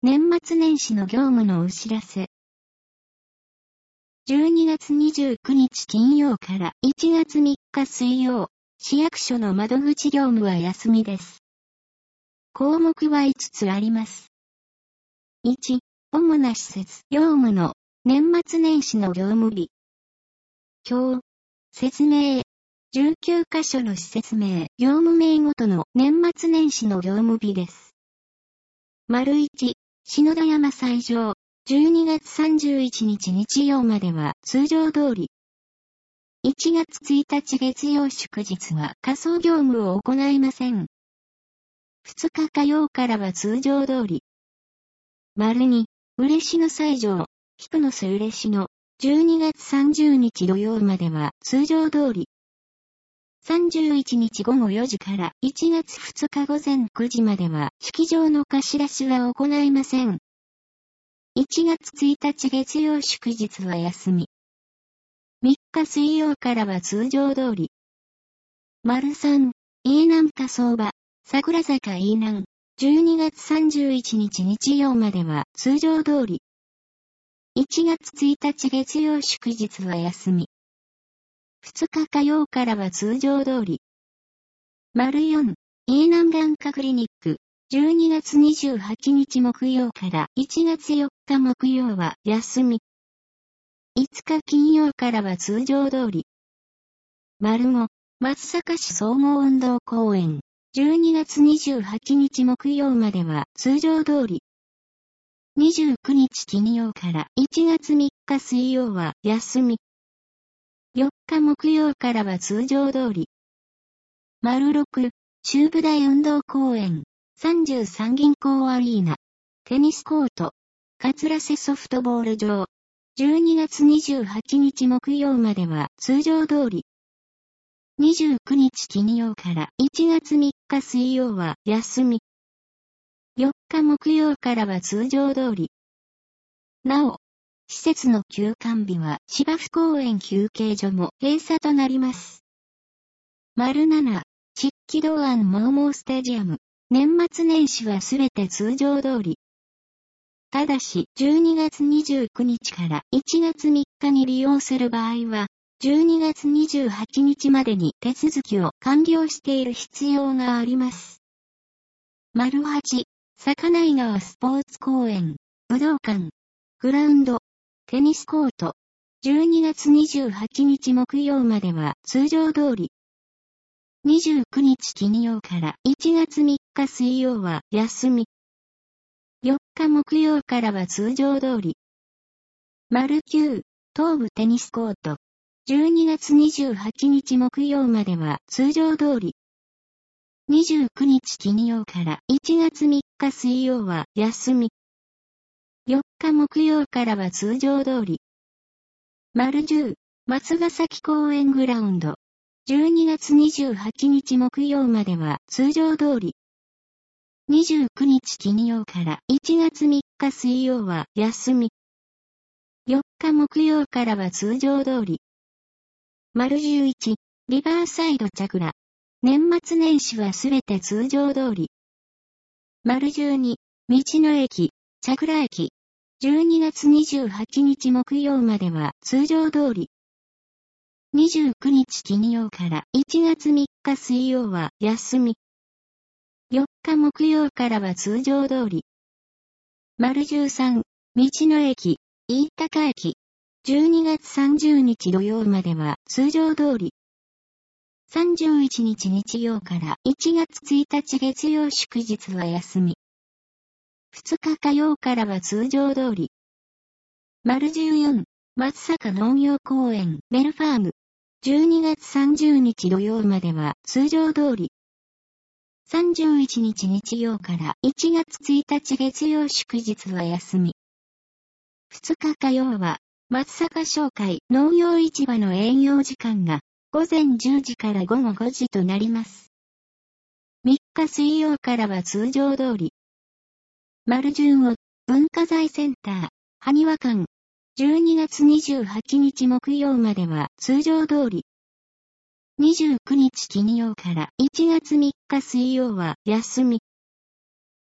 年末年始の業務のお知らせ。12月29日金曜から1月3日水曜、市役所の窓口業務は休みです。項目は5つあります。1、主な施設業務の年末年始の業務日。表、説明。19カ所の施設名、業務名ごとの年末年始の業務日です。1、篠田山斎場、12月31日日曜までは通常通り。1月1日月曜祝日は仮装業務を行いません。2日火曜からは通常通り。2、嬉野斎場、菊の巣嬉野、12月30日土曜までは通常通り。31日午後4時から1月2日午前9時までは式場の貸し出しは行いません。1月1日月曜祝日は休み。3日水曜からは通常通り。3、飯南火葬場、桜坂飯南、12月31日日曜までは通常通り。1月1日月曜祝日は休み。2日火曜からは通常通り。4、飯南眼科クリニック、12月28日木曜から1月4日木曜は休み。5日金曜からは通常通り。5、松阪市総合運動公園、12月28日木曜までは通常通り。29日金曜から1月3日水曜は休み。4日木曜からは通常通り。6、中部大運動公園、33銀行アリーナ、テニスコート、桂瀬ソフトボール場、12月28日木曜までは通常通り。29日金曜から1月3日水曜は休み。4日木曜からは通常通り。なお、施設の休館日は芝生公園休憩所も閉鎖となります。7、漆器道安モーモースタジアム、年末年始はすべて通常通り。ただし、12月29日から1月3日に利用する場合は、12月28日までに手続きを完了している必要があります。8、坂内川スポーツ公園、武道館、グラウンド、テニスコート、12月28日木曜までは通常通り。29日金曜から1月3日水曜は休み。4日木曜からは通常通り。9、東部テニスコート。12月28日木曜までは通常通り。29日金曜から1月3日水曜は休み。4日木曜からは通常通り。10、松ヶ崎公園グラウンド。12月28日木曜までは通常通り。29日金曜から1月3日水曜は休み。4日木曜からは通常通り。11、リバーサイドチャクラ。年末年始はすべて通常通り。12、道の駅、チャクラ駅。12月28日木曜までは通常通り。29日金曜から1月3日水曜は休み。4日木曜からは通常通り。13、道の駅、飯高駅。12月30日土曜までは通常通り。31日日曜から1月1日月曜祝日は休み。2日火曜からは通常通り。14、松阪農業公園メルファーム。12月30日土曜までは通常通り。31日日曜から1月1日月曜祝日は休み。2日火曜は松阪商会農業市場の営業時間が午前10時から午後5時となります。3日水曜からは通常通り。15、文化財センター、埴輪館。12月28日木曜までは通常通り。29日金曜から1月3日水曜は休み。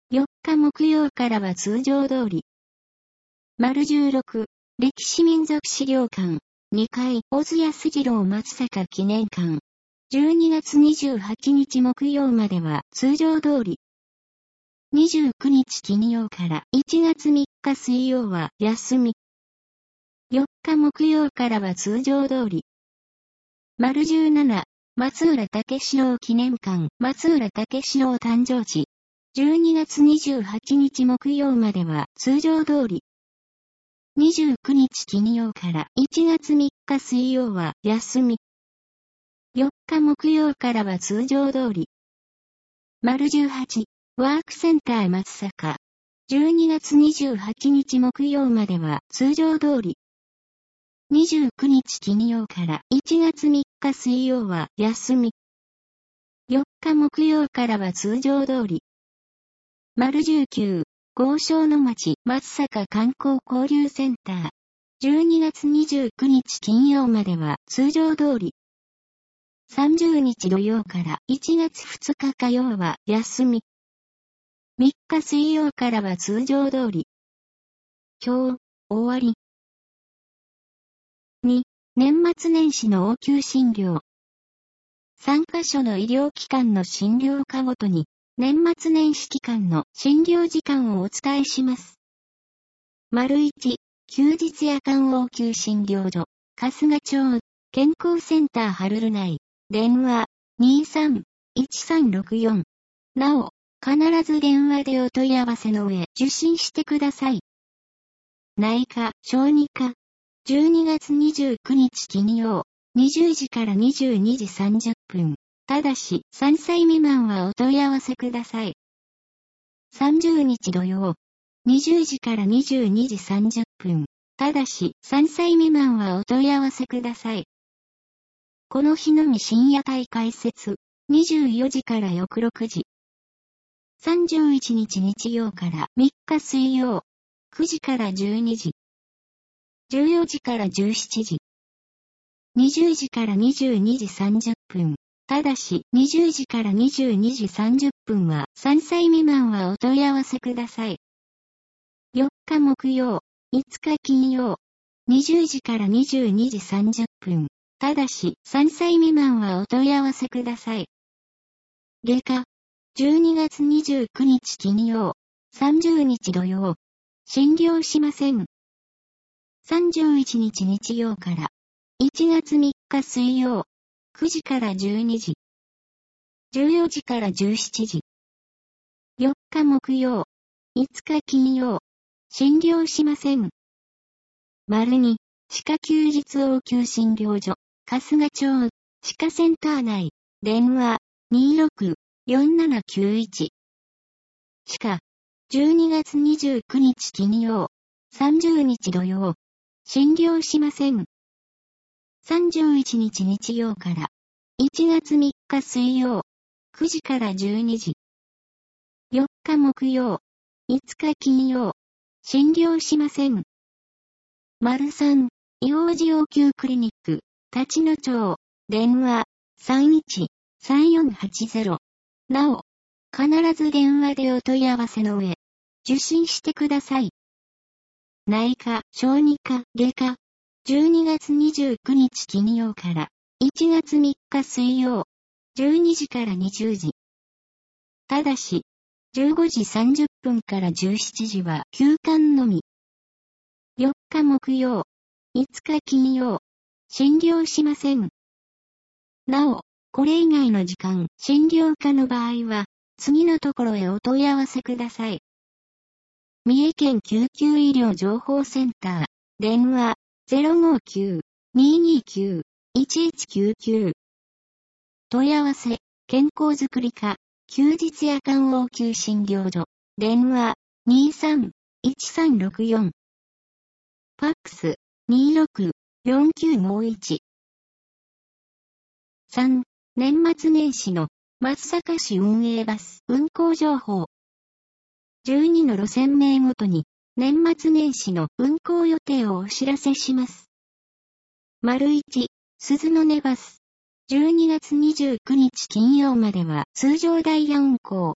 4日木曜からは通常通り。丸16、歴史民族資料館、2階、小津安二郎松坂記念館。12月28日木曜までは通常通り。29日金曜から1月3日水曜は休み。4日木曜からは通常通り。丸17、松浦武四郎記念館、松浦武四郎誕生地。12月28日木曜までは通常通り。29日金曜から1月3日水曜は休み。4日木曜からは通常通り。丸18、ワークセンター松坂。12月28日木曜までは通常通り。29日金曜から1月3日水曜は休み。4日木曜からは通常通り。丸19、豪商の町松坂観光交流センター。12月29日金曜までは通常通り。30日土曜から1月2日火曜は休み。3日水曜からは通常通り。今日、終わり。2、年末年始の応急診療。3カ所の医療機関の診療科ごとに、年末年始期間の診療時間をお伝えします。丸1、休日夜間応急診療所、春日町、健康センターハルル内、電話、23-1364。なお、必ず電話でお問い合わせの上、受診してください。内科、小児科。12月29日金曜、20時から22時30分。ただし、3歳未満はお問い合わせください。30日土曜、20時から22時30分。ただし、3歳未満はお問い合わせください。この日のみ深夜帯開設、24時から翌6時。31日日曜から3日水曜、9時から12時。14時から17時。20時から22時30分。ただし、20時から22時30分は、3歳未満はお問い合わせください。4日木曜、5日金曜。20時から22時30分。ただし、3歳未満はお問い合わせください。外科。12月29日金曜。30日土曜。診療しません。31日日曜から。1月3日水曜。9時から12時。14時から17時。4日木曜。5日金曜。診療しません。丸2、歯科休日応急診療所、春日町、歯科センター内、電話、26-4791。歯科、12月29日金曜、30日土曜、診療しません。31日日曜から、1月3日水曜、9時から12時。4日木曜、5日金曜、診療しません。丸3、医王子応急クリニック、立野町、電話、31-3480。なお、必ず電話でお問い合わせの上、受診してください。内科、小児科、外科。12月29日金曜から1月3日水曜、12時から20時。ただし、15時30分から17時は休館のみ。4日木曜、5日金曜、診療しません。なお、これ以外の時間、診療可の場合は、次のところへお問い合わせください。三重県救急医療情報センター、電話、059-229-1199。問い合わせ、健康づくり課、休日夜間応急診療所、電話、23-1364。ファックス、26-4951。3、年末年始の松阪市運営バス運行情報。12の路線名ごとに、年末年始の運行予定をお知らせします。丸1、鈴の音バス。12月29日金曜までは通常ダイヤ運行。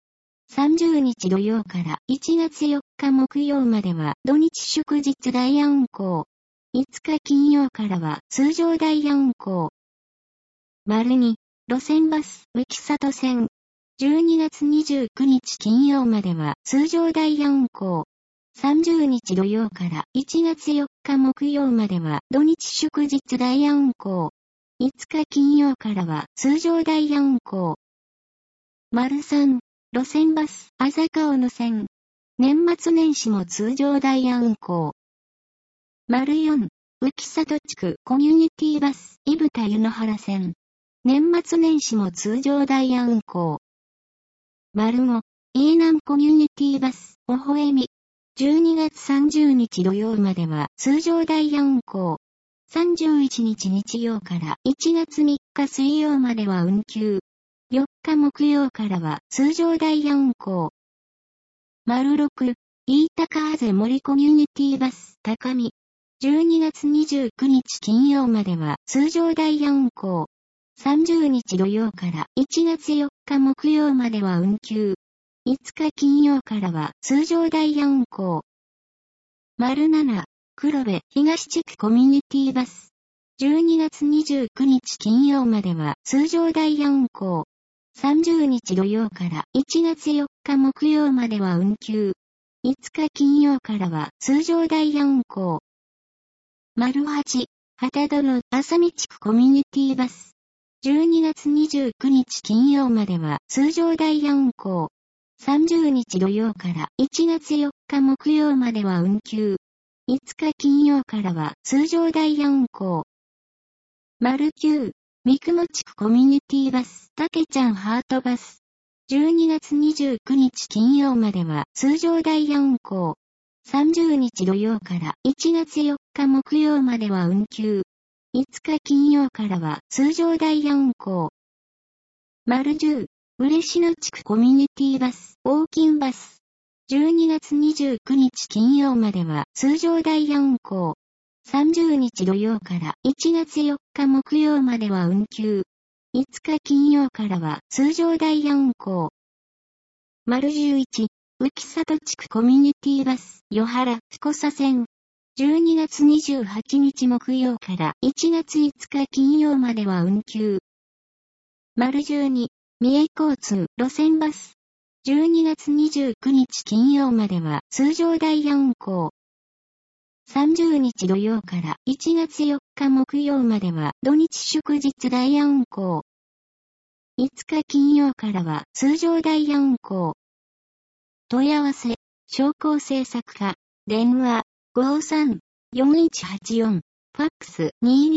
30日土曜から1月4日木曜までは土日祝日ダイヤ運行。5日金曜からは通常ダイヤ運行。2、路線バス、浮里線。12月29日金曜までは通常ダイヤ運行。30日土曜から1月4日木曜までは土日祝日ダイヤ運行。5日金曜からは通常ダイヤ運行。3、路線バス、あざかおの線。年末年始も通常ダイヤ運行。4、浮里地区コミュニティバス、伊布田湯の原線。年末年始も通常ダイヤ運行。5、伊南コミュニティバス、おほえみ。12月30日土曜までは通常ダイヤ運行。31日日曜から1月3日水曜までは運休。4日木曜からは通常ダイヤ運行。6、飯高あぜ森コミュニティバス、高見。12月29日金曜までは通常ダイヤ運行。30日土曜から1月4日木曜までは運休。5日金曜からは通常ダイヤ運行。7、黒部東地区コミュニティバス。12月29日金曜までは通常ダイヤ運行。30日土曜から1月4日木曜までは運休。5日金曜からは通常ダイヤ運行。8、旗殿浅見地区コミュニティバス。12月29日金曜までは通常ダイヤ運行。30日土曜から1月4日木曜までは運休。5日金曜からは通常ダイヤ運行。9、三雲地区コミュニティバス、たけちゃんハートバス。12月29日金曜までは通常ダイヤ運行。30日土曜から1月4日木曜までは運休。5日金曜からは通常ダイヤ運行。10、嬉野地区コミュニティバス、オーキンバス。12月29日金曜までは通常ダイヤ運行。30日土曜から1月4日木曜までは運休。5日金曜からは通常ダイヤ運行。11、浮里地区コミュニティバス、与原、彦佐線。12月28日木曜から1月5日金曜までは運休。12、三重交通、路線バス。12月29日金曜までは通常ダイヤ運行。30日土曜から1月4日木曜までは土日祝日ダイヤ運行。5日金曜からは通常ダイヤ運行。問い合わせ、商工制作課、電話、53-4184、ファックス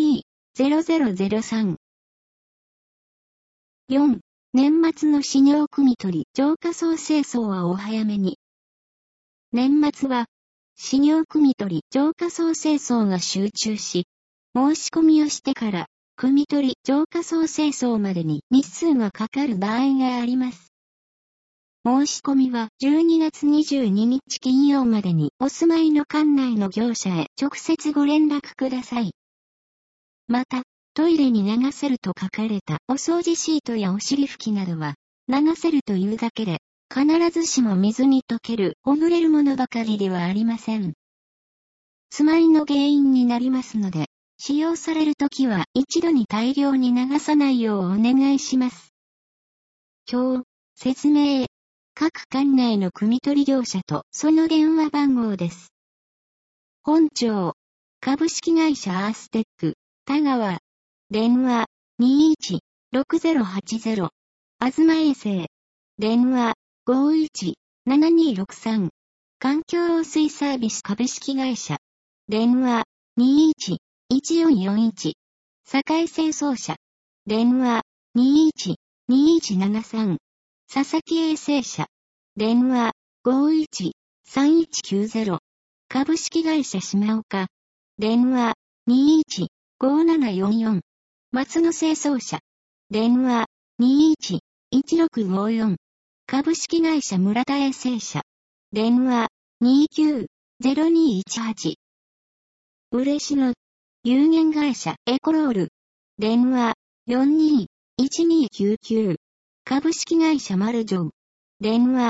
22-0003。4、年末の始業汲み取り、浄化槽清掃はお早めに。年末は、始業汲み取り、浄化槽清掃が集中し、申し込みをしてから、汲み取り、浄化槽清掃までに日数がかかる場合があります。申し込みは12月22日金曜までにお住まいの管内の業者へ直接ご連絡ください。また、トイレに流せると書かれたお掃除シートやお尻拭きなどは、流せるというだけで、必ずしも水に溶ける、ほぐれるものばかりではありません。詰まりの原因になりますので、使用されるときは一度に大量に流さないようお願いします。表、説明。各管内の汲み取り業者とその電話番号です。本庁、株式会社アーステック、田川、電話、21-6080、東衛生、電話、51-7263、環境汚水サービス株式会社、電話、21-1441、堺清掃社、電話、21-2173、佐々木衛生社、電話、51-3190、株式会社島岡、電話、21-5744、松野清掃社、電話、21-1654、株式会社村田衛生社、電話、29-0218、嬉野、有限会社エコロール、電話、42-1299、株式会社マルジョウ。電話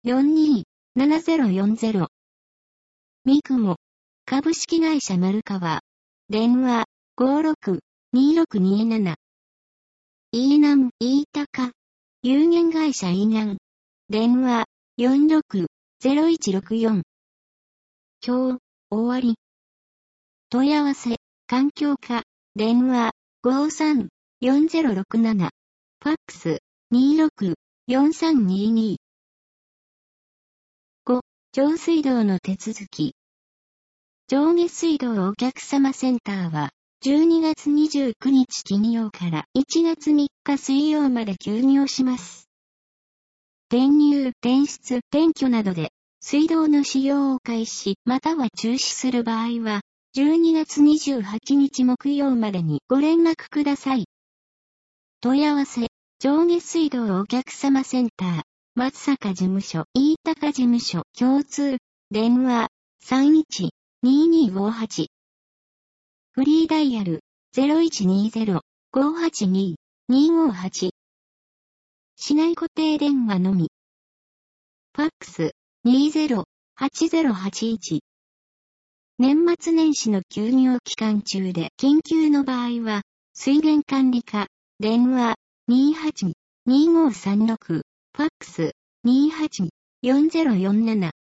02-7040。ミクモ。株式会社丸川。電話、56-2627。イーナン、イータカ。有限会社イーナン。電話、46-0164。今日、終わり。問い合わせ、環境課。電話、53-4067。ファックス、26-4322。5、上水道の手続き。上下水道お客様センターは、12月29日金曜から1月3日水曜まで休業します。転入、転出、転居などで、水道の使用を開始または中止する場合は、12月28日木曜までにご連絡ください。問い合わせ、上下水道お客様センター、松坂事務所、飯高事務所、共通、電話、31-2258。フリーダイヤル、0120-582-258。市内固定電話のみ。ファックス、20-8081。年末年始の休業期間中で緊急の場合は、水源管理課、電話、28-2536、ファックス、28-4047。